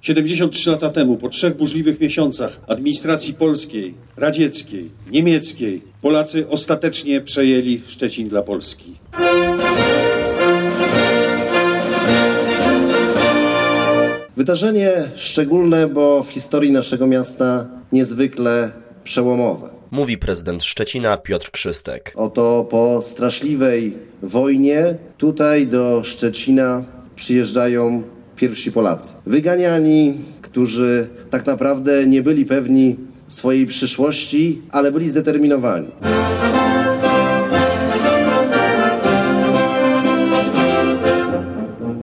73 lata temu, po 3 burzliwych miesiącach administracji polskiej, radzieckiej, niemieckiej, Polacy ostatecznie przejęli Szczecin dla Polski. Wydarzenie szczególne, bo w historii naszego miasta niezwykle przełomowe. Mówi prezydent Szczecina Piotr Krzystek. Oto po straszliwej wojnie tutaj do Szczecina przyjeżdżają pierwsi Polacy. Wyganiani, którzy tak naprawdę nie byli pewni swojej przyszłości, ale byli zdeterminowani.